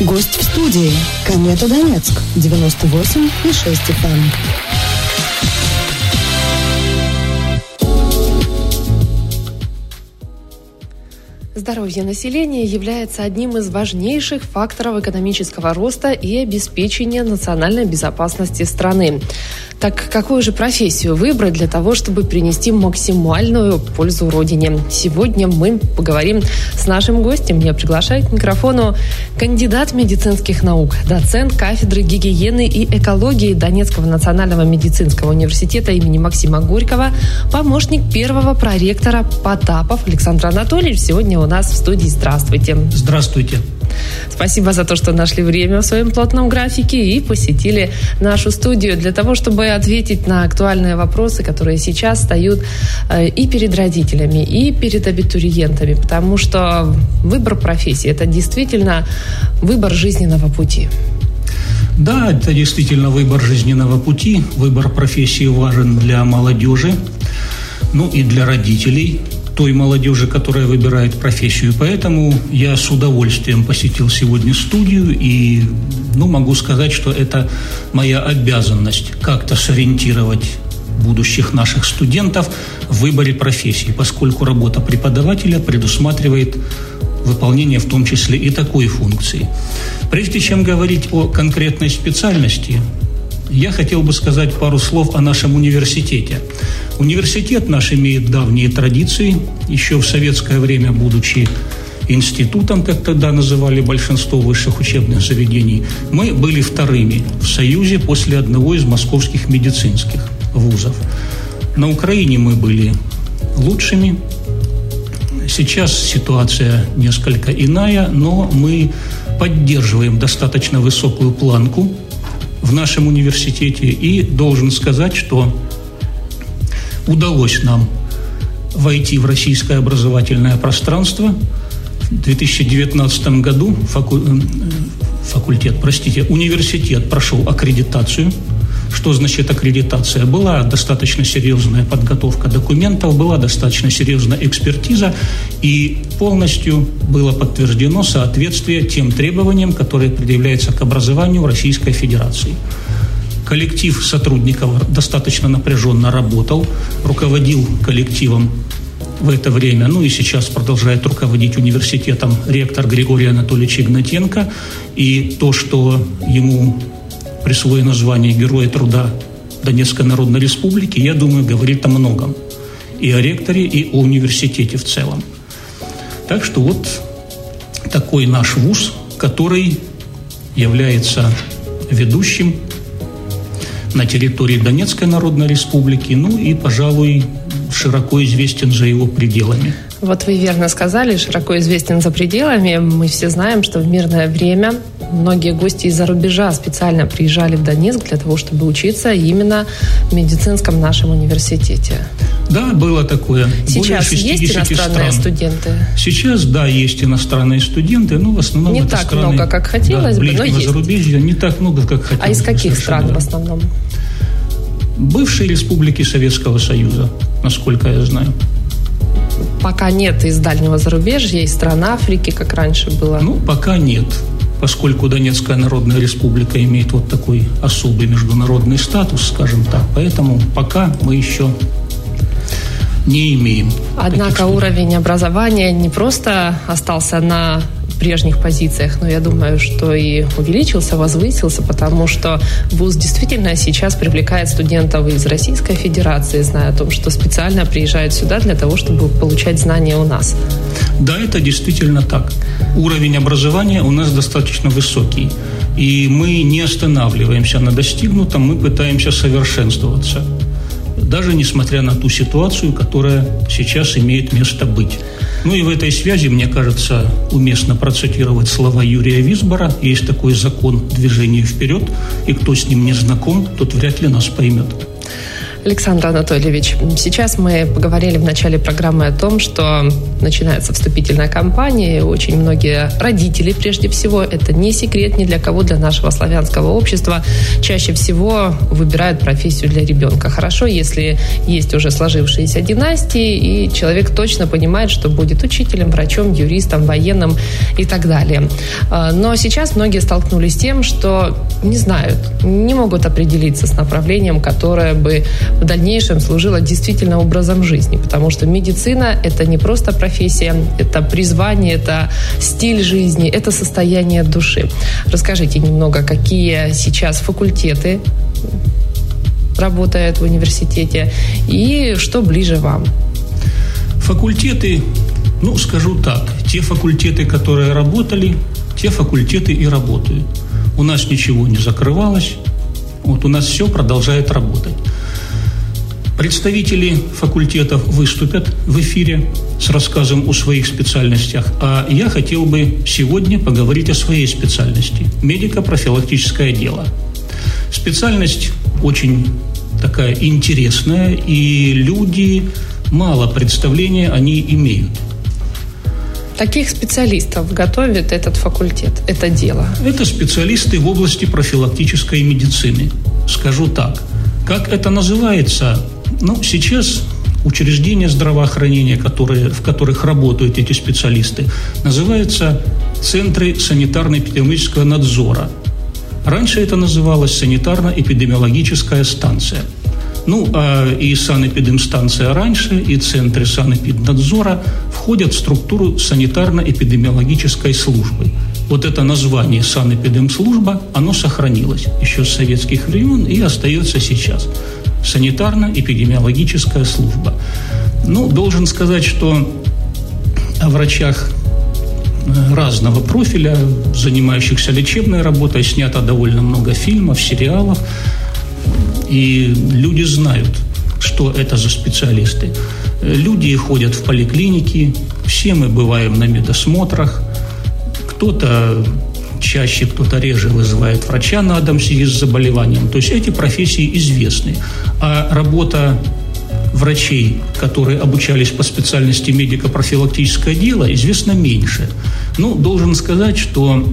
Гость в студии. Комета Донецк. 98,6 FM. Здоровье населения является одним из важнейших факторов экономического роста и обеспечения национальной безопасности страны. Так какую же профессию выбрать для того, чтобы принести максимальную пользу Родине? Сегодня мы поговорим с нашим гостем. Меня приглашает к микрофону кандидат медицинских наук, доцент кафедры гигиены и экологии Донецкого национального медицинского университета имени Максима Горького, помощник первого проректора Потапов Александр Анатольевич. Сегодня у нас в студии. Здравствуйте. Здравствуйте. Спасибо за то, что нашли время в своем плотном графике и посетили нашу студию для того, чтобы ответить на актуальные вопросы, которые сейчас встают и перед родителями, и перед абитуриентами, потому что выбор профессии – это действительно выбор жизненного пути. Да, это действительно выбор жизненного пути. Выбор профессии важен для молодежи, и для родителей той молодежи, которая выбирает профессию. Поэтому я с удовольствием посетил сегодня студию и, могу сказать, что это моя обязанность как-то сориентировать будущих наших студентов в выборе профессии, поскольку работа преподавателя предусматривает выполнение в том числе и такой функции. Прежде чем говорить о конкретной специальности, я хотел бы сказать пару слов о нашем университете. Университет наш имеет давние традиции. Еще в советское время, будучи институтом, как тогда называли большинство высших учебных заведений, мы были вторыми в Союзе после одного из московских медицинских вузов. На Украине мы были лучшими. Сейчас ситуация несколько иная, но мы поддерживаем достаточно высокую планку в нашем университете, и должен сказать, что удалось нам войти в российское образовательное пространство. В 2019 году университет прошел аккредитацию. Что значит аккредитация? Была достаточно серьезная подготовка документов, была достаточно серьезная экспертиза, и полностью было подтверждено соответствие тем требованиям, которые предъявляются к образованию Российской Федерации. Коллектив сотрудников достаточно напряженно работал, руководил коллективом в это время, и сейчас продолжает руководить университетом ректор Григорий Анатольевич Игнатенко, и то, что ему присвоено звание Героя труда Донецкой Народной Республики, я думаю, говорит о многом. И о ректоре, и о университете в целом. Так что вот такой наш вуз, который является ведущим на территории Донецкой Народной Республики, и, пожалуй, широко известен за его пределами. Вот вы верно сказали, широко известен за пределами. Мы все знаем, что в мирное время многие гости из-за рубежа специально приезжали в Донецк для того, чтобы учиться именно в медицинском нашем университете. Да, было такое. Сейчас есть иностранные студенты? Сейчас, да, есть иностранные студенты, но в основном не это так страны, много, как хотелось бы, но есть. Зарубежья, не так много, как хотелось бы. А из каких стран в основном? Бывшие республики Советского Союза, насколько я знаю. Пока нет из дальнего зарубежья, из стран Африки, как раньше было? Пока нет, поскольку Донецкая Народная Республика имеет вот такой особый международный статус, скажем так, поэтому пока мы еще не имеем. Однако уровень образования не просто остался на прежних позициях, но я думаю, что и увеличился, возвысился, потому что вуз действительно сейчас привлекает студентов из Российской Федерации, зная о том, что специально приезжают сюда для того, чтобы получать знания у нас. Да, это действительно так. Уровень образования у нас достаточно высокий, и мы не останавливаемся на достигнутом, мы пытаемся совершенствоваться, даже несмотря на ту ситуацию, которая сейчас имеет место быть. И в этой связи, мне кажется, уместно процитировать слова Юрия Висбора. Есть такой закон движения вперед, и кто с ним не знаком, тот вряд ли нас поймет. Александр Анатольевич, сейчас мы поговорили в начале программы о том, что начинается вступительная кампания, и очень многие родители, прежде всего, это не секрет ни для кого, для нашего славянского общества, чаще всего выбирают профессию для ребенка. Хорошо, если есть уже сложившиеся династии, и человек точно понимает, что будет учителем, врачом, юристом, военным и так далее. Но сейчас многие столкнулись с тем, что не знают, не могут определиться с направлением, которое бы в дальнейшем служила действительно образом жизни, потому что медицина – это не просто профессия, это призвание, это стиль жизни, это состояние души. Расскажите немного, какие сейчас факультеты работают в университете и что ближе вам? Факультеты, скажу так, те факультеты, которые работали, те факультеты и работают. У нас ничего не закрывалось, у нас все продолжает работать. Представители факультетов выступят в эфире с рассказом о своих специальностях, а я хотел бы сегодня поговорить о своей специальности – медико-профилактическое дело. Специальность очень такая интересная, и люди мало представления о ней имеют. Каких специалистов готовит этот факультет, это дело? Это специалисты в области профилактической медицины. Скажу так, как это называется? Сейчас учреждения здравоохранения, в которых работают эти специалисты, называются центры санитарно-эпидемиологического надзора. Раньше это называлось санитарно-эпидемиологическая станция. И санэпидемстанция раньше, и центры санэпиднадзора входят в структуру санитарно-эпидемиологической службы. Вот это название санэпидемслужба, оно сохранилось еще с советских времен и остается сейчас. Санитарно-эпидемиологическая служба. Должен сказать, что о врачах разного профиля, занимающихся лечебной работой, снято довольно много фильмов, сериалов. И люди знают, что это за специалисты. Люди ходят в поликлиники, все мы бываем на медосмотрах. Кто-то чаще, кто-то реже вызывает врача на дом в связи с заболеванием. То есть эти профессии известны. А работа врачей, которые обучались по специальности медико-профилактическое дело, известно меньше. Должен сказать, что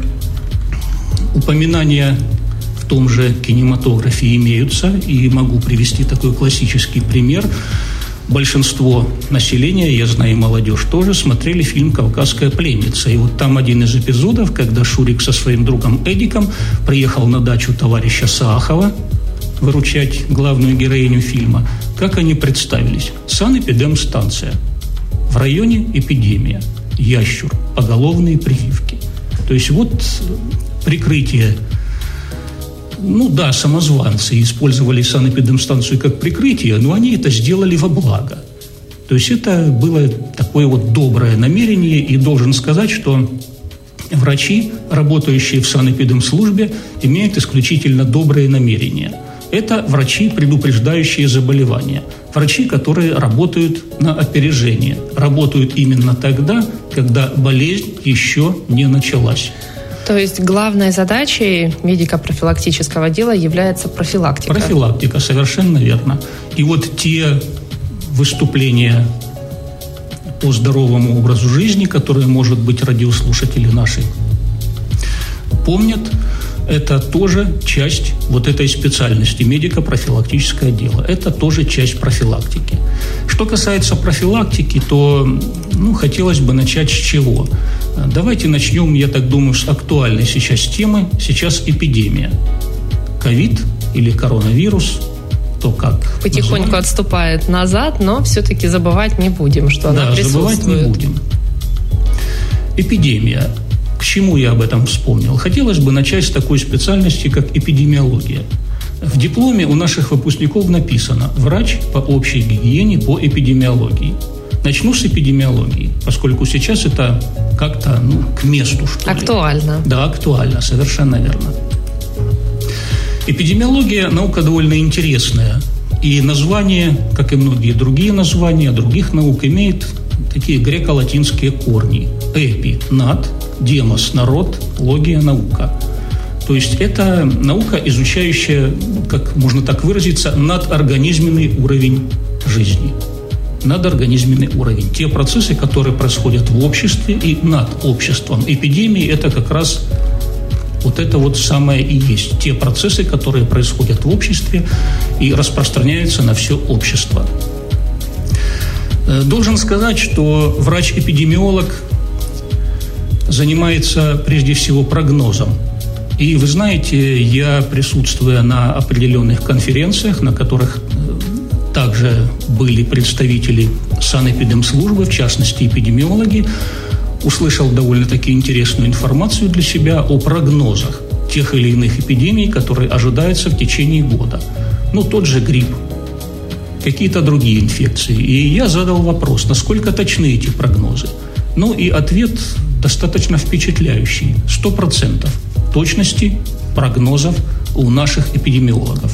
упоминания в том же кинематографе имеются, и могу привести такой классический пример. Большинство населения, я знаю, молодежь тоже, смотрели фильм «Кавказская пленница». И вот там один из эпизодов, когда Шурик со своим другом Эдиком приехал на дачу товарища Саахова выручать главную героиню фильма. Как они представились? Санэпидемстанция. В районе эпидемия. Ящур. Поголовные прививки. То есть прикрытие. Самозванцы использовали санэпидемстанцию как прикрытие, но они это сделали во благо. То есть это было такое доброе намерение, и должен сказать, что врачи, работающие в санэпидемслужбе, имеют исключительно добрые намерения. Это врачи, предупреждающие заболевания. Врачи, которые работают на опережение. Работают именно тогда, когда болезнь еще не началась. То есть главной задачей медико-профилактического дела является профилактика. Профилактика, совершенно верно. И те выступления по здоровому образу жизни, которые, может быть, радиослушатели наши помнят, это тоже часть этой специальности, медико-профилактическое дело. Это тоже часть профилактики. Что касается профилактики, то хотелось бы начать с чего? Давайте начнем, я так думаю, с актуальной сейчас темы. Сейчас эпидемия. Ковид или коронавирус, то как потихоньку называем. Отступает назад, но все-таки забывать не будем, что она присутствует. Забывать не будем. Эпидемия. К чему я об этом вспомнил? Хотелось бы начать с такой специальности, как эпидемиология. В дипломе у наших выпускников написано «Врач по общей гигиене по эпидемиологии». Начну с эпидемиологии, поскольку сейчас это как-то, к месту, что ли. Актуально. Да, актуально, совершенно верно. Эпидемиология – наука довольно интересная. И название, как и многие другие названия других наук, имеет такие греко-латинские корни. Эпи – над, демос – народ, логия – наука. То есть это наука, изучающая, как можно так выразиться, надорганизменный уровень жизни. Надорганизменный уровень. Те процессы, которые происходят в обществе и над обществом. Эпидемии – это как раз вот это вот самое и есть. Те процессы, которые происходят в обществе и распространяются на все общество. Должен сказать, что врач-эпидемиолог занимается прежде всего прогнозом. И вы знаете, я, присутствуя на определенных конференциях, на которых также были представители санэпидемслужбы, в частности эпидемиологи, услышал довольно-таки интересную информацию для себя о прогнозах тех или иных эпидемий, которые ожидаются в течение года. Ну, тот же грипп, какие-то другие инфекции. И я задал вопрос, насколько точны эти прогнозы. Ну, и ответ достаточно впечатляющий. 100% точности прогнозов у наших эпидемиологов.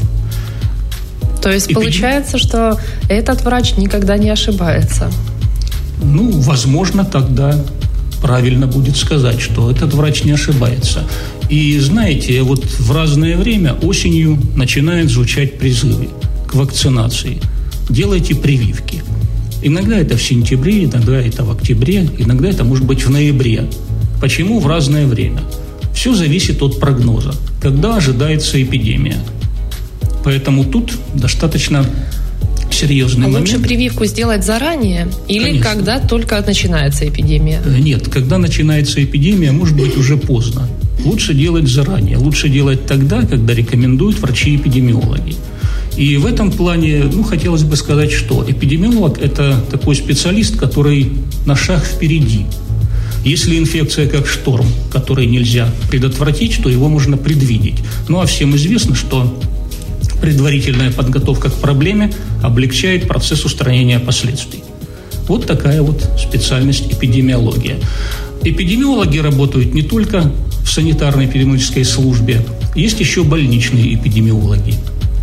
То есть получается, что этот врач никогда не ошибается? Ну, возможно, тогда правильно будет сказать, что этот врач не ошибается. И знаете, вот в разное время осенью начинают звучать призывы к вакцинации. Делайте прививки. Иногда это в сентябре, иногда это в октябре, иногда это может быть в ноябре. Почему в разное время? Все зависит от прогноза, когда ожидается эпидемия. Поэтому тут достаточно серьезный момент. Лучше прививку сделать заранее или Конечно. когда только начинается эпидемия? Нет, когда начинается эпидемия, может быть уже поздно. Лучше делать заранее. Лучше делать тогда, когда рекомендуют врачи-эпидемиологи. И в этом плане, хотелось бы сказать, что эпидемиолог – это такой специалист, который на шаг впереди. Если инфекция как шторм, который нельзя предотвратить, то его можно предвидеть. Ну, а всем известно, что предварительная подготовка к проблеме облегчает процесс устранения последствий. Вот такая вот специальность эпидемиология. Эпидемиологи работают не только в санитарно-эпидемиологической службе, есть еще больничные эпидемиологи.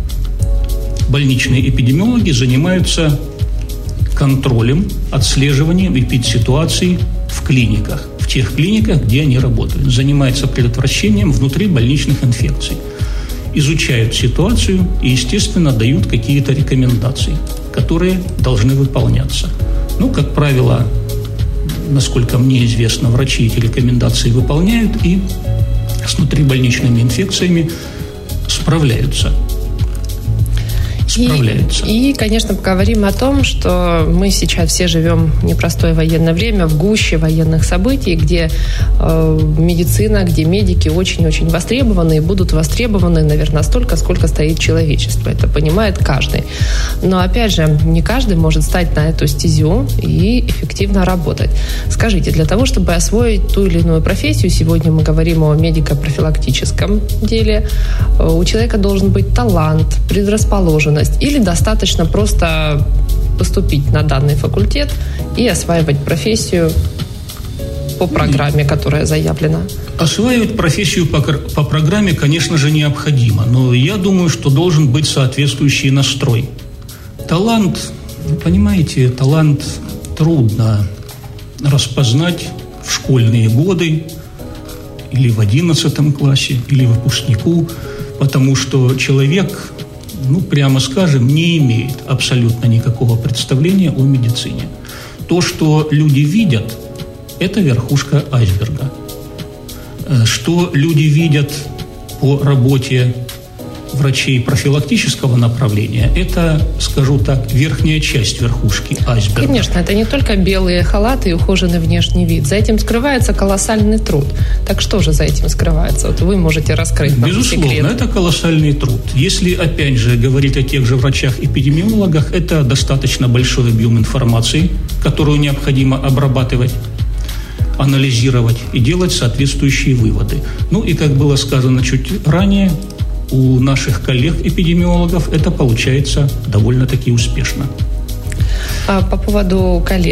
Больничные эпидемиологи занимаются контролем, отслеживанием эпидситуаций в клиниках, в тех клиниках, где они работают. Занимаются предотвращением внутрибольничных инфекций. Изучают ситуацию и, естественно, дают какие-то рекомендации, которые должны выполняться. Как правило, насколько мне известно, врачи эти рекомендации выполняют и с внутрибольничными инфекциями справляются. И, конечно, поговорим о том, что мы сейчас все живем в непростое военное время, в гуще военных событий, где медицина, где медики очень-очень востребованы и будут востребованы, наверное, столько, сколько стоит человечество. Это понимает каждый. Но, опять же, не каждый может стать на эту стезю и эффективно работать. Скажите, для того, чтобы освоить ту или иную профессию, сегодня мы говорим о медико-профилактическом деле, у человека должен быть талант, предрасположенность, или достаточно просто поступить на данный факультет и осваивать профессию по программе, которая заявлена? Осваивать профессию по программе, конечно же, необходимо, но я думаю, что должен быть соответствующий настрой. Талант, понимаете, талант трудно распознать в школьные годы или в 11 классе, или выпускнику, потому что человек, прямо скажем, не имеет абсолютно никакого представления о медицине. То, что люди видят, это верхушка айсберга. Что люди видят по работе врачей профилактического направления, это, скажу так, верхняя часть верхушки айсберга. Конечно, это не только белые халаты и ухоженный внешний вид. За этим скрывается колоссальный труд. Так что же за этим скрывается? Вот вы можете раскрыть нам Безусловно, секрет. это колоссальный труд. Если, опять же, говорить о тех же врачах-эпидемиологах, это достаточно большой объем информации, которую необходимо обрабатывать, анализировать и делать соответствующие выводы. И, как было сказано чуть ранее, у наших коллег-эпидемиологов это получается довольно-таки успешно. По поводу коллег.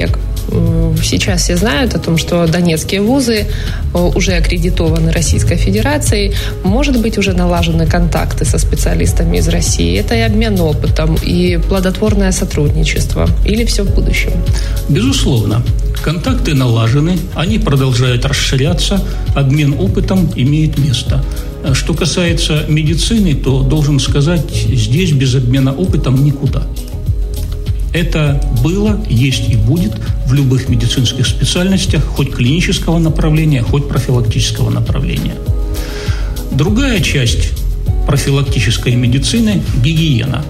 Сейчас все знают о том, что донецкие вузы уже аккредитованы Российской Федерацией. Может быть, уже налажены контакты со специалистами из России. Это и обмен опытом, и плодотворное сотрудничество. Или все в будущем? Безусловно. Контакты налажены, они продолжают расширяться, обмен опытом имеет место. Что касается медицины, то должен сказать, здесь без обмена опытом никуда. Это было, есть и будет в любых медицинских специальностях, хоть клинического направления, хоть профилактического направления. Другая часть профилактической медицины – гигиена.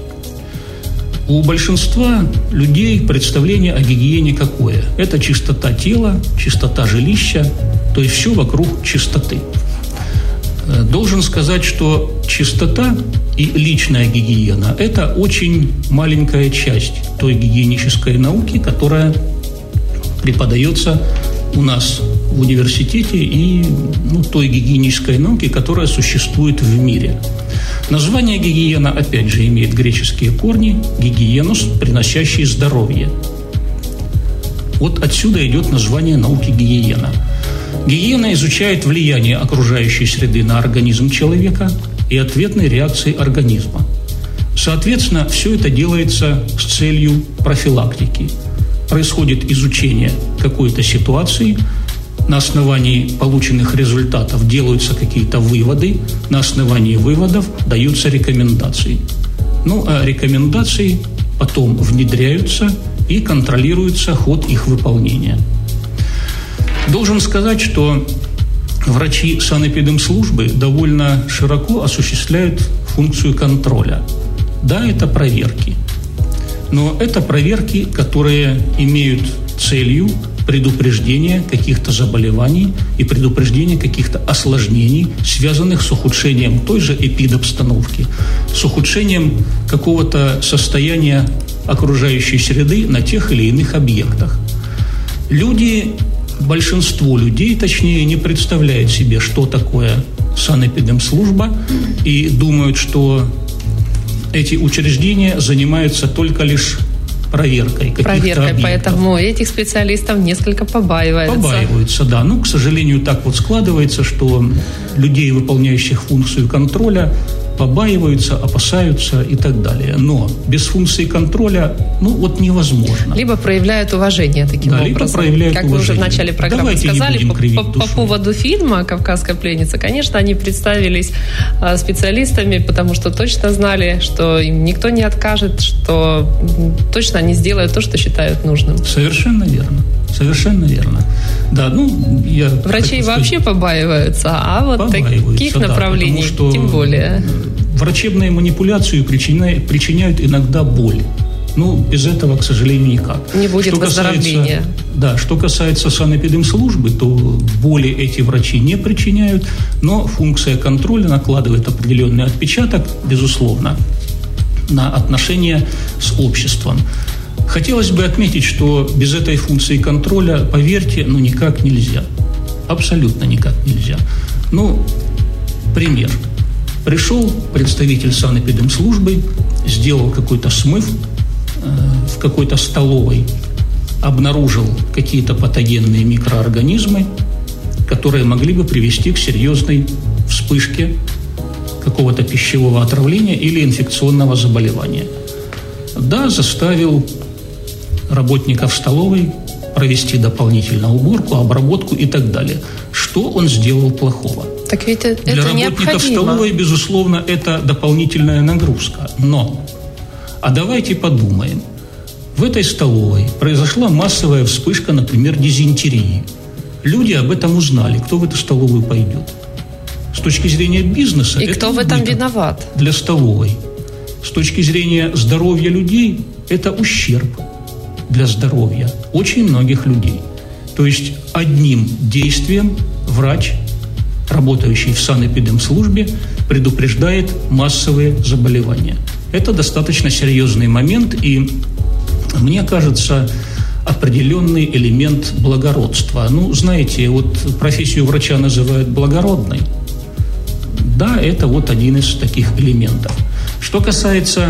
У большинства людей представление о гигиене какое? Это чистота тела, чистота жилища, то есть все вокруг чистоты. Должен сказать, что чистота и личная гигиена – это очень маленькая часть той гигиенической науки, которая преподается у нас в университете, и той гигиенической науки, которая существует в мире. Название гигиена, опять же, имеет греческие корни – гигиенус, приносящий здоровье. Вот отсюда идет название науки гигиена. Гигиена изучает влияние окружающей среды на организм человека и ответные реакции организма. Соответственно, все это делается с целью профилактики. Происходит изучение какой-то ситуации, на основании полученных результатов делаются какие-то выводы, на основании выводов даются рекомендации. А рекомендации потом внедряются и контролируется ход их выполнения. Должен сказать, что врачи санэпидемслужбы довольно широко осуществляют функцию контроля. Да, это проверки. Но это проверки, которые имеют целью предупреждения каких-то заболеваний и предупреждения каких-то осложнений, связанных с ухудшением той же эпидобстановки, с ухудшением какого-то состояния окружающей среды на тех или иных объектах. Большинство людей, точнее, не представляет себе, что такое санэпидемслужба, и думают, что эти учреждения занимаются только лишь проверкой каких-то объектов. Поэтому этих специалистов несколько побаиваются. Побаиваются, да. К сожалению, так вот складывается, что людей, выполняющих функцию контроля, побаиваются, опасаются и так далее. Но без функции контроля, невозможно. Либо проявляют уважение таким образом. Либо проявляют как уважение. Вы уже в начале программы сказали, по поводу фильма «Кавказская пленница», конечно, они представились специалистами, потому что точно знали, что им никто не откажет, что точно они сделают то, что считают нужным. Совершенно верно. Совершенно верно. Да, врачей вообще побаиваются, а вот таких направлений тем более. Врачебные манипуляции причиняют иногда боль. Без этого, к сожалению, никак. Не будет выздоровления. Что касается санэпидемслужбы, то боли эти врачи не причиняют, но функция контроля накладывает определенный отпечаток, безусловно, на отношения с обществом. Хотелось бы отметить, что без этой функции контроля, поверьте, никак нельзя. Абсолютно никак нельзя. Пример. Пришел представитель санэпидемслужбы, сделал какой-то смыв в какой-то столовой, обнаружил какие-то патогенные микроорганизмы, которые могли бы привести к серьезной вспышке какого-то пищевого отравления или инфекционного заболевания. Да, заставил работников столовой провести дополнительную уборку, обработку и так далее. Что он сделал плохого? Так ведь это для работников столовой, безусловно, это дополнительная нагрузка. Но, давайте подумаем. В этой столовой произошла массовая вспышка, например, дизентерии. Люди об этом узнали. Кто в эту столовую пойдет? С точки зрения бизнеса... И кто в этом виноват? Для столовой. С точки зрения здоровья людей, это ущерб для здоровья очень многих людей. То есть одним действием врач, работающий в санэпидемслужбе, предупреждает массовые заболевания. Это достаточно серьезный момент, и, мне кажется, определенный элемент благородства. Знаете, профессию врача называют благородной. Да, это один из таких элементов. Что касается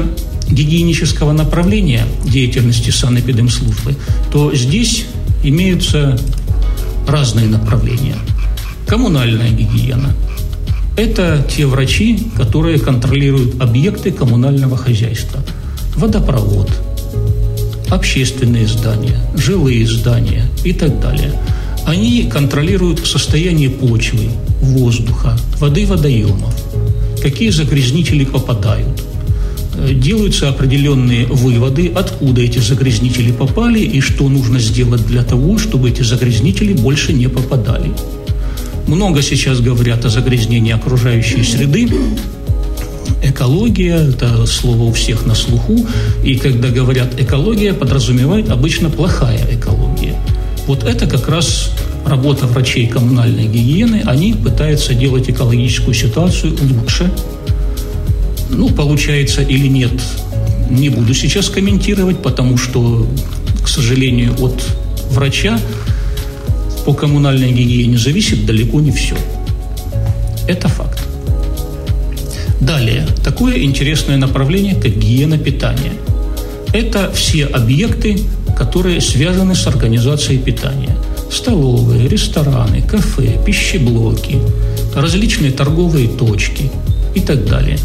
гигиенического направления деятельности санэпидемслужбы, то здесь имеются разные направления. Коммунальная гигиена – это те врачи, которые контролируют объекты коммунального хозяйства. Водопровод, общественные здания, жилые здания и так далее. Они контролируют состояние почвы, воздуха, воды водоемов, какие загрязнители попадают. Делаются определенные выводы, откуда эти загрязнители попали и что нужно сделать для того, чтобы эти загрязнители больше не попадали. Много сейчас говорят о загрязнении окружающей среды. Экология – это слово у всех на слуху. И когда говорят «экология», подразумевает обычно плохая экология. Вот это как раз работа врачей коммунальной гигиены. Они пытаются делать экологическую ситуацию лучше. Получается или нет, не буду сейчас комментировать, потому что, к сожалению, от врача по коммунальной гигиене зависит далеко не все. Это факт. Далее, такое интересное направление, как гигиена питания. Это все объекты, которые связаны с организацией питания. Столовые, рестораны, кафе, пищеблоки, различные торговые точки и так далее.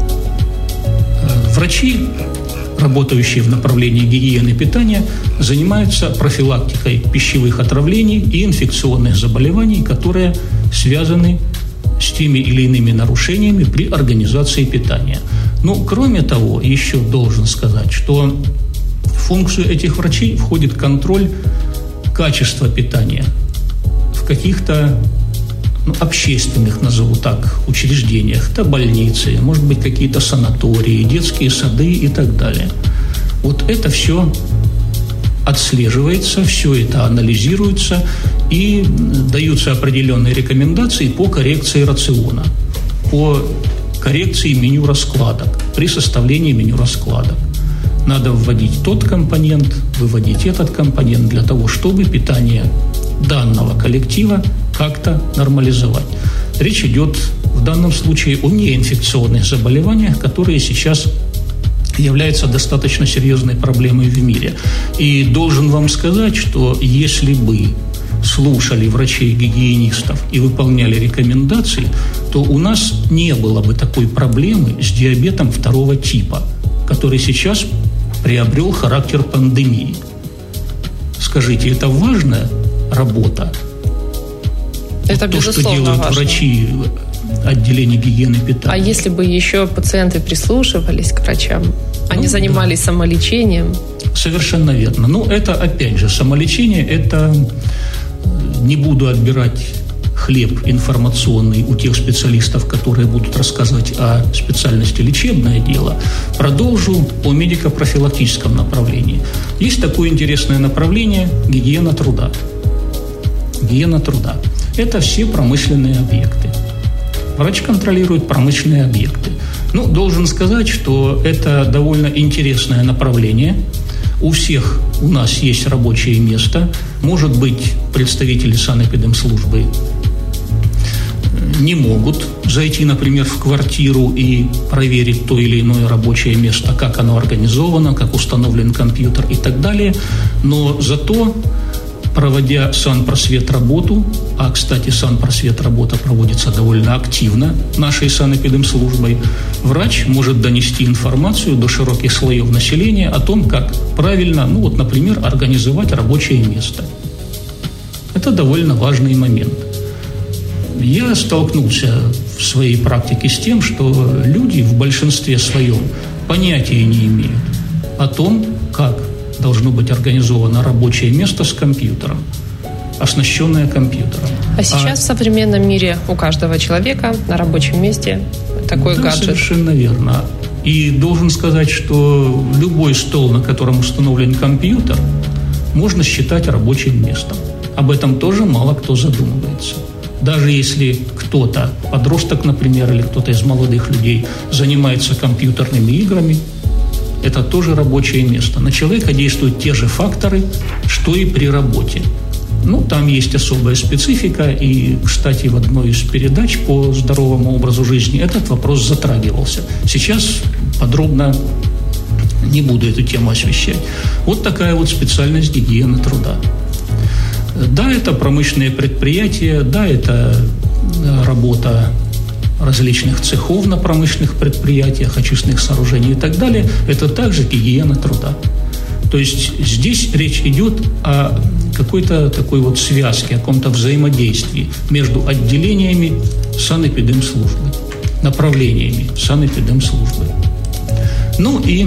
Врачи, работающие в направлении гигиены питания, занимаются профилактикой пищевых отравлений и инфекционных заболеваний, которые связаны с теми или иными нарушениями при организации питания. Кроме того, еще должен сказать, что в функцию этих врачей входит контроль качества питания в каких-то общественных, назову так, учреждениях. Это больницы, может быть, какие-то санатории, детские сады и так далее. Вот это все отслеживается, все это анализируется и даются определенные рекомендации по коррекции рациона, по коррекции меню раскладок, при составлении меню раскладок. Надо вводить тот компонент, выводить этот компонент для того, чтобы питание данного коллектива как-то нормализовать. Речь идет в данном случае о неинфекционных заболеваниях, которые сейчас являются достаточно серьезной проблемой в мире. И должен вам сказать, что если бы слушали врачей-гигиенистов и выполняли рекомендации, то у нас не было бы такой проблемы с диабетом 2 типа, который сейчас приобрел характер пандемии. Скажите, это важная работа? Это то, безусловно что делают важно. Врачи отделения гигиены питания. А если бы еще пациенты прислушивались к врачам, они занимались самолечением? Совершенно верно. Это, опять же, самолечение, это не буду отбирать хлеб информационный у тех специалистов, которые будут рассказывать о специальности лечебное дело. Продолжу о медико-профилактическом направлении. Есть такое интересное направление – гигиена труда. Гигиена труда. Это все промышленные объекты. Врач контролирует промышленные объекты. Должен сказать, что это довольно интересное направление. У всех у нас есть рабочее место. Может быть, представители санэпидемслужбы не могут зайти, например, в квартиру и проверить то или иное рабочее место, как оно организовано, как установлен компьютер и так далее. Но зато, проводя санпросветработу, а, кстати, санпросветработа проводится довольно активно нашей санэпидемслужбой, врач может донести информацию до широких слоев населения о том, как правильно, например, организовать рабочее место. Это довольно важный момент. Я столкнулся в своей практике с тем, что люди в большинстве своем понятия не имеют о том, как должно быть организовано рабочее место с компьютером, оснащенное компьютером. А сейчас в современном мире у каждого человека на рабочем месте такой гаджет. Совершенно верно. И должен сказать, что любой стол, на котором установлен компьютер, можно считать рабочим местом. Об этом тоже мало кто задумывается. Даже если кто-то, подросток, например, или кто-то из молодых людей, занимается компьютерными играми, это тоже рабочее место. На человека действуют те же факторы, что и при работе. Там есть особая специфика, и, кстати, в одной из передач по здоровому образу жизни этот вопрос затрагивался. Сейчас подробно Не буду эту тему освещать. Вот такая вот специальность гигиены труда. Да, это промышленные предприятия, да, это работа различных цехов на промышленных предприятиях, очистных сооружений и так далее. Это также гигиена труда. То есть здесь речь идет о какой-то такой вот связке, о каком-то взаимодействии между отделениями санэпидемслужбы, направлениями санэпидемслужбы. Ну и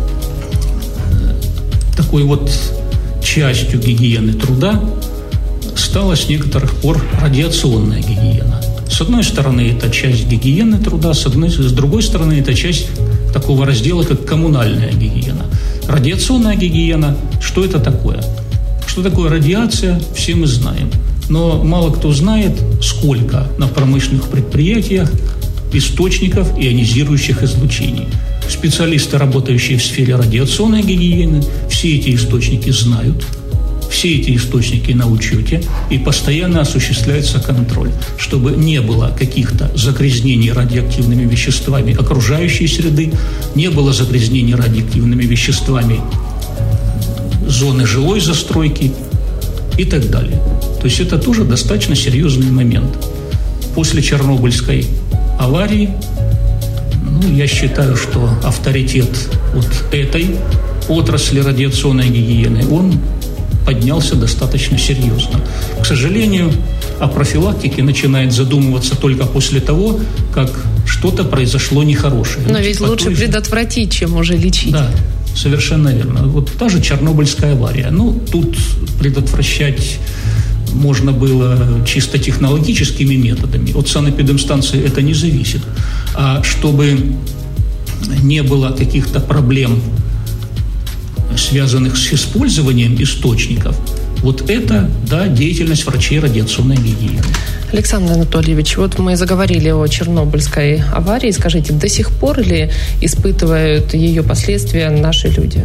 такой вот частью гигиены труда стала с некоторых пор радиационная гигиена. С одной стороны, это часть гигиены труда, с другой стороны, это часть такого раздела, как коммунальная гигиена. Радиационная гигиена, что это такое? Что такое радиация, все мы знаем. Но мало кто знает, сколько на промышленных предприятиях источников ионизирующих излучений. Специалисты, работающие в сфере радиационной гигиены, все эти источники знают, все эти источники на учете, и постоянно осуществляется контроль, чтобы не было каких-то загрязнений радиоактивными веществами окружающей среды, не было загрязнений радиоактивными веществами зоны жилой застройки и так далее. То есть это тоже достаточно серьезный момент. После Чернобыльской аварии, я считаю, что авторитет вот этой отрасли радиационной гигиены, он поднялся достаточно серьезно. К сожалению, о профилактике начинает задумываться только после того, как что-то произошло нехорошее. Но ведь лучше предотвратить, чем уже лечить. Да, совершенно верно. Вот та же Чернобыльская авария. Тут предотвращать можно было чисто технологическими методами. От санэпидемстанции это не зависит. А чтобы не было каких-то проблем, связанных с использованием источников, вот это, да, деятельность врачей радиационной гигиены. Александр Анатольевич, вот мы заговорили о Чернобыльской аварии. Скажите, до сих пор ли испытывают ее последствия наши люди?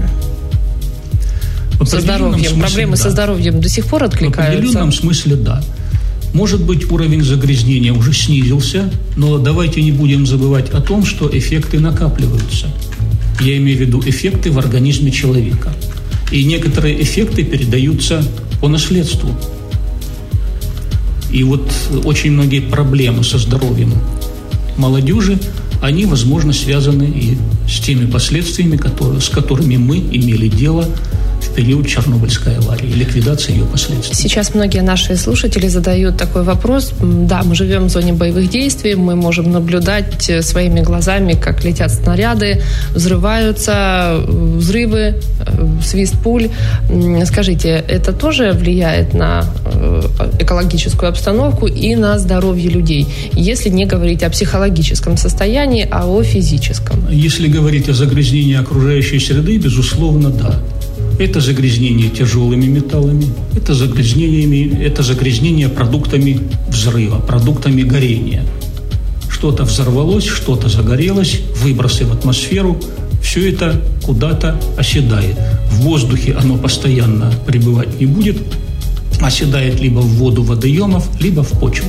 Со здоровьем, смысле, проблемы со здоровьем до сих пор откликаются? В определенном смысле да. Может быть, уровень загрязнения уже снизился, но давайте не будем забывать о том, что эффекты накапливаются. Я имею в виду эффекты в организме человека. И некоторые эффекты передаются по наследству. И вот очень многие проблемы со здоровьем молодежи, они, возможно, связаны и с теми последствиями, с которыми мы имели дело в период Чернобыльской аварии, ликвидации ее последствий. Сейчас многие наши слушатели задают такой вопрос. Да, мы живем в зоне боевых действий, мы можем наблюдать своими глазами, как летят снаряды, взрываются, взрывы, свист пуль. Скажите, это тоже влияет на экологическую обстановку и на здоровье людей, если не говорить о психологическом состоянии, а о физическом? Если говорить о загрязнении окружающей среды, безусловно, да. Это загрязнение тяжелыми металлами, это загрязнение продуктами взрыва, продуктами горения. Что-то взорвалось, что-то загорелось, выбросы в атмосферу, все это куда-то оседает. В воздухе оно постоянно пребывать не будет, оседает либо в воду водоемов, либо в почву.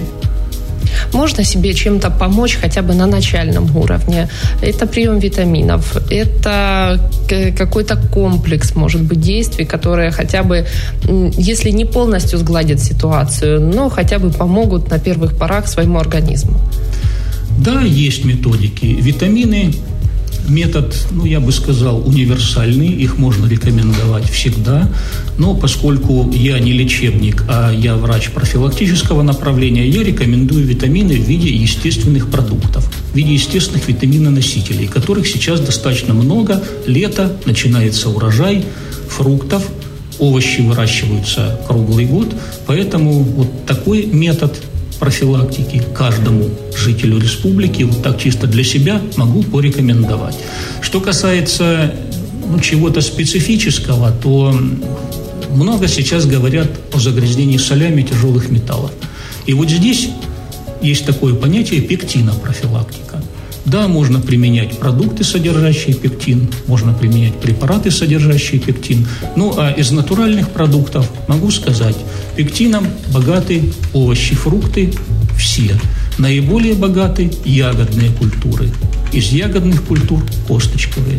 Можно себе чем-то помочь хотя бы на начальном уровне? Это прием витаминов, это какой-то комплекс, может быть, действий, которые хотя бы, если не полностью сгладят ситуацию, но хотя бы помогут на первых порах своему организму. Да, есть методики. Витамины – метод, я бы сказал, универсальный, их можно рекомендовать всегда, но поскольку я не лечебник, а я врач профилактического направления, я рекомендую витамины в виде естественных продуктов, в виде естественных витаминоносителей, которых сейчас достаточно много. Лето, начинается урожай фруктов, овощи выращиваются круглый год, поэтому вот такой метод профилактики каждому жителю республики, вот так чисто для себя могу порекомендовать. Что касается чего-то специфического, то много сейчас говорят о загрязнении солями тяжелых металлов. И вот здесь есть такое понятие пектинопрофилактика. Да, можно применять продукты, содержащие пектин, можно применять препараты, содержащие пектин. А из натуральных продуктов могу сказать, пектином богаты овощи, фрукты все. Наиболее богаты ягодные культуры. Из ягодных культур косточковые.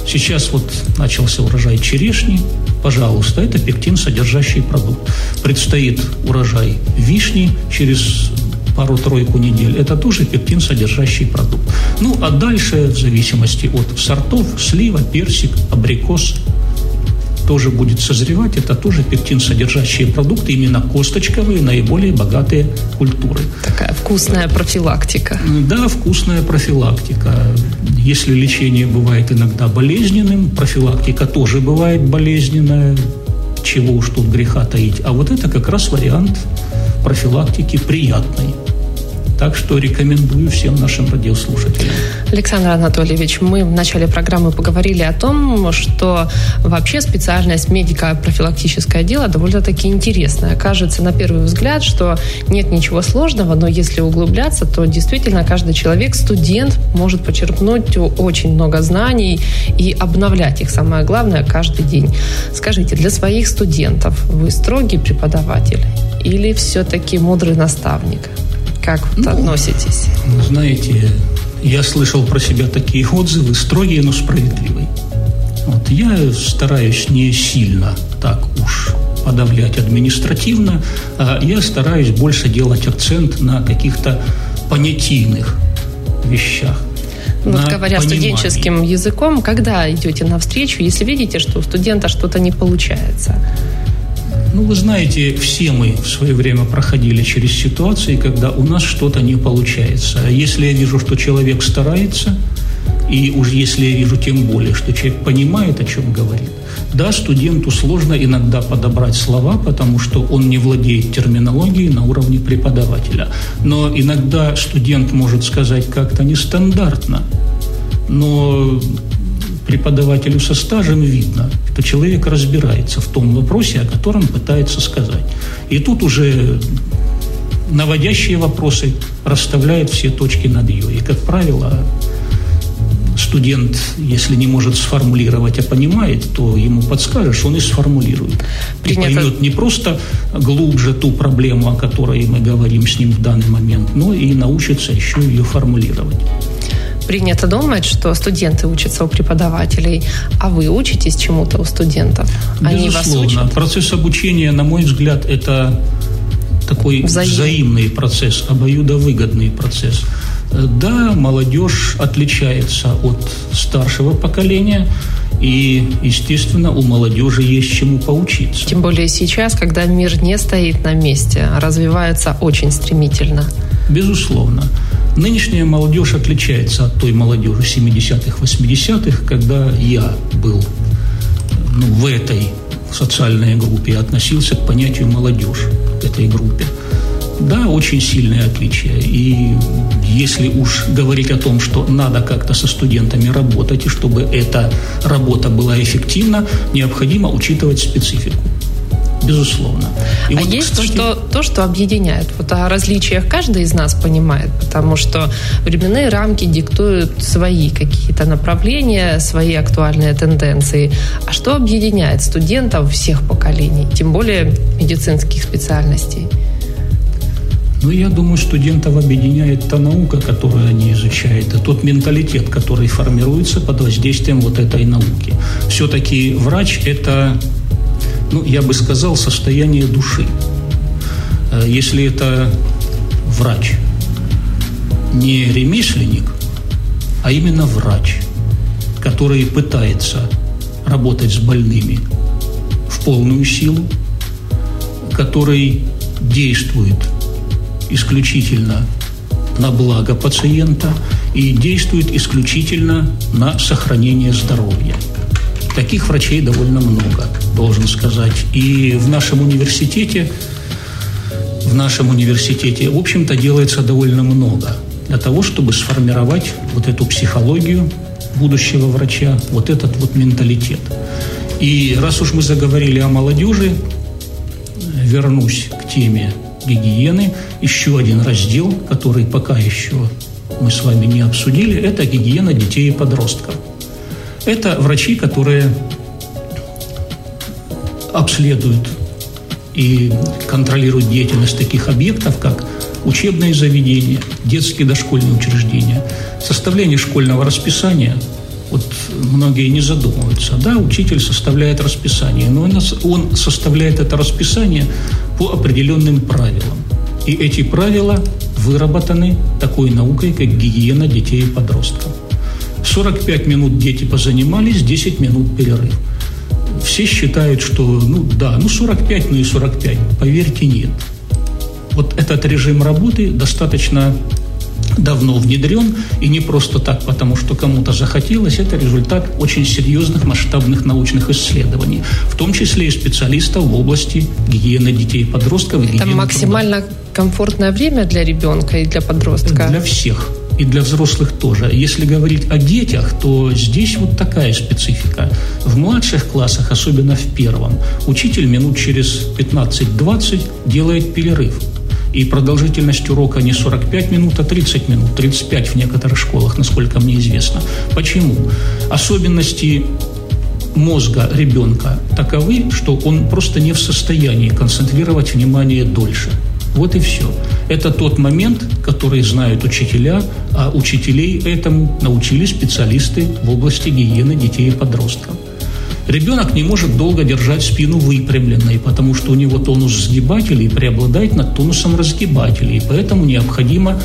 Сейчас вот начался урожай черешни, пожалуйста, это пектин-содержащий продукт. Предстоит урожай вишни через пару-тройку недель, это тоже пектин-содержащий продукт. Ну, а дальше, в зависимости от сортов, слива, персик, абрикос тоже будет созревать, это тоже пектин-содержащие продукты, именно косточковые, наиболее богатые культуры. Такая вкусная профилактика. Да, вкусная профилактика. Если лечение бывает иногда болезненным, профилактика тоже бывает болезненная, чего уж тут греха таить. А вот это как раз вариант профилактики приятной. Так что рекомендую всем нашим радиослушателям. Александр Анатольевич, мы в начале программы поговорили о том, что вообще специальность медико-профилактическое дело довольно-таки интересная. Кажется, на первый взгляд, что нет ничего сложного, но если углубляться, то действительно каждый человек, студент, может почерпнуть очень много знаний и обновлять их, самое главное, каждый день. Скажите, для своих студентов вы строгий преподаватель или все-таки мудрый наставник? Как относитесь? Знаете, я слышал про себя такие отзывы, строгие, но справедливые. Вот, я стараюсь не сильно так уж подавлять административно, а я стараюсь больше делать акцент на каких-то понятийных вещах. Вот говоря студенческим языком, когда идете навстречу, если видите, что у студента что-то не получается? Ну, вы знаете, все мы в свое время проходили через ситуации, когда у нас что-то не получается. А если я вижу, что человек старается, и уж если я вижу тем более, что человек понимает, о чем говорит, да, студенту сложно иногда подобрать слова, потому что он не владеет терминологией на уровне преподавателя. Но иногда студент может сказать как-то нестандартно, но преподавателю со стажем видно, что человек разбирается в том вопросе, о котором пытается сказать. И тут уже наводящие вопросы расставляют все точки над «ё». И, как правило, студент, если не может сформулировать, а понимает, то ему подскажешь, он и сформулирует. И поймет не просто глубже ту проблему, о которой мы говорим с ним в данный момент, но и научится еще ее формулировать. Принято думать, что студенты учатся у преподавателей, а вы учитесь чему-то у студентов? Они вас учат? Процесс обучения, на мой взгляд, это такой взаимный процесс, обоюдовыгодный процесс. Да, молодежь отличается от старшего поколения, и, естественно, у молодежи есть чему поучиться. Тем более сейчас, когда мир не стоит на месте, а развивается очень стремительно. Безусловно. Нынешняя молодежь отличается от той молодежи 70-х, 80-х, когда я был в этой социальной группе, относился к понятию молодежь в этой группе. Да, очень сильные отличия. И если уж говорить о том, что надо как-то со студентами работать, и чтобы эта работа была эффективна, необходимо учитывать специфику. Безусловно. И вот, есть, кстати, то, что объединяет. Вот о различиях каждый из нас понимает, потому что временные рамки диктуют свои какие-то направления, свои актуальные тенденции. А что объединяет студентов всех поколений, тем более медицинских специальностей? Ну, я думаю, студентов объединяет та наука, которую они изучают, и тот менталитет, который формируется под воздействием вот этой науки. Все-таки врач – это, я бы сказал, состояние души. Если это врач, не ремесленник, а именно врач, который пытается работать с больными в полную силу, который действует исключительно на благо пациента и действует исключительно на сохранение здоровья. Таких врачей довольно много, должен сказать. И в нашем университете, в общем-то, делается довольно много для того, чтобы сформировать вот эту психологию будущего врача, вот этот вот менталитет. И раз уж мы заговорили о молодежи, вернусь к теме гигиены. Еще один раздел, который пока еще мы с вами не обсудили, это гигиена детей и подростков. Это врачи, которые обследуют и контролируют деятельность таких объектов, как учебные заведения, детские дошкольные учреждения, составление школьного расписания, вот многие не задумываются. Да, учитель составляет расписание, но он составляет это расписание по определенным правилам. И эти правила выработаны такой наукой, как гигиена детей и подростков. 45 минут дети позанимались, 10 минут перерыв. Все считают, что 45, и 45. Поверьте, нет. Вот этот режим работы достаточно давно внедрен, и не просто так, потому что кому-то захотелось. Это результат очень серьезных масштабных научных исследований, в том числе и специалистов в области гигиены детей и подростков. Это максимально комфортное время для ребенка и для подростка? Для всех. И для взрослых тоже. Если говорить о детях, то здесь вот такая специфика. В младших классах, особенно в первом, учитель минут через 15-20 делает перерыв. И продолжительность урока не 45 минут, а 30 минут, 35 в некоторых школах, насколько мне известно. Почему? Особенности мозга ребенка таковы, что он просто не в состоянии концентрировать внимание дольше. Вот и все. Это тот момент, который знают учителя, а учителей этому научили специалисты в области гигиены детей и подростков. Ребенок не может долго держать спину выпрямленной, потому что у него тонус сгибателей преобладает над тонусом разгибателей. Поэтому необходимо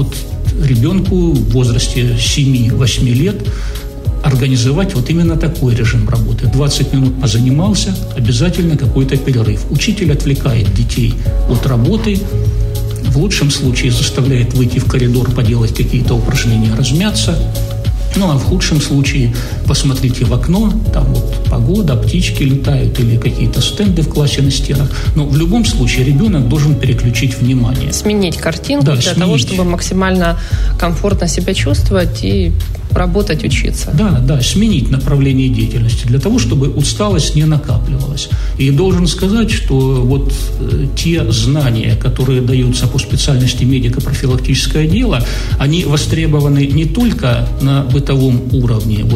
ребенку в возрасте 7-8 лет организовать вот именно такой режим работы. 20 минут позанимался, обязательно какой-то перерыв. Учитель отвлекает детей от работы, в лучшем случае заставляет выйти в коридор, поделать какие-то упражнения, размяться. А в худшем случае посмотрите в окно, там погода, птички летают или какие-то стенды в классе на стенах. Но в любом случае ребенок должен переключить внимание. Сменить картинку для того, чтобы максимально комфортно себя чувствовать и работать, учиться. Да, сменить направление деятельности для того, чтобы усталость не накапливалась. И должен сказать, что те знания, которые даются по специальности медико-профилактическое дело, они востребованы не только на бытовом уровне,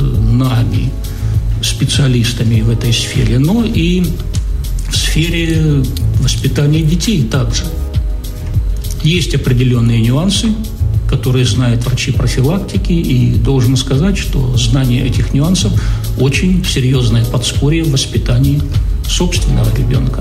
нами, специалистами в этой сфере, но и в сфере воспитания детей также. Есть определенные нюансы, которые знают врачи профилактики, и должен сказать, что знание этих нюансов очень серьезное подспорье в воспитании собственного ребенка.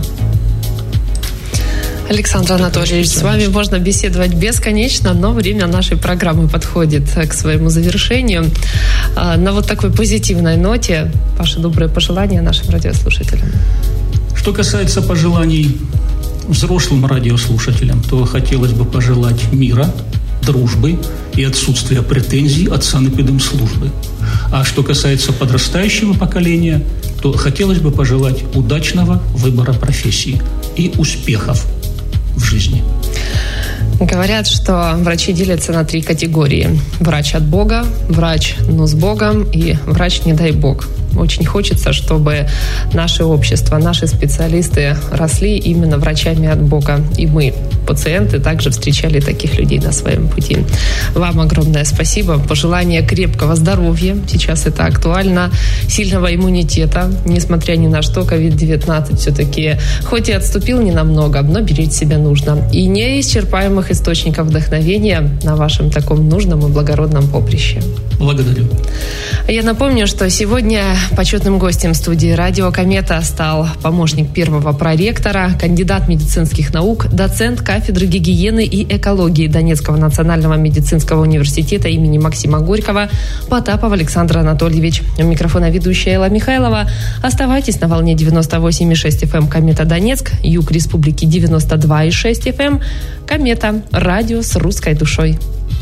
Александр Анатольевич, с вами можно беседовать бесконечно, но время нашей программы подходит к своему завершению. На такой позитивной ноте ваши добрые пожелания нашим радиослушателям. Что касается пожеланий взрослым радиослушателям, то хотелось бы пожелать мира, дружбы и отсутствия претензий от санэпидемслужбы. А что касается подрастающего поколения, то хотелось бы пожелать удачного выбора профессии и успехов в жизни. Говорят, что врачи делятся на 3 категории. Врач от Бога, врач, но с Богом, и врач не дай Бог. Очень хочется, чтобы наше общество, наши специалисты росли именно врачами от Бога. И мы, пациенты, также встречали таких людей на своем пути. Вам огромное спасибо. Пожелание крепкого здоровья. Сейчас это актуально. Сильного иммунитета. Несмотря ни на что, COVID-19 все-таки хоть и отступил ненамного, но беречь себя нужно. И неисчерпаемых источников вдохновения на вашем таком нужном и благородном поприще. Благодарю. Я напомню, что сегодня почетным гостем студии «Радио Комета» стал помощник первого проректора, кандидат медицинских наук, доцент кафедры гигиены и экологии Донецкого национального медицинского университета имени Максима Горького Потапов Александр Анатольевич. У микрофона ведущая Элла Михайлова. Оставайтесь на волне 98,6 FM «Комета Донецк», юг республики 92,6 FM «Комета», радио с русской душой.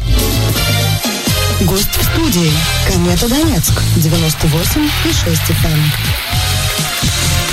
Гость в студии. Комета Донецк. 98,6 FM.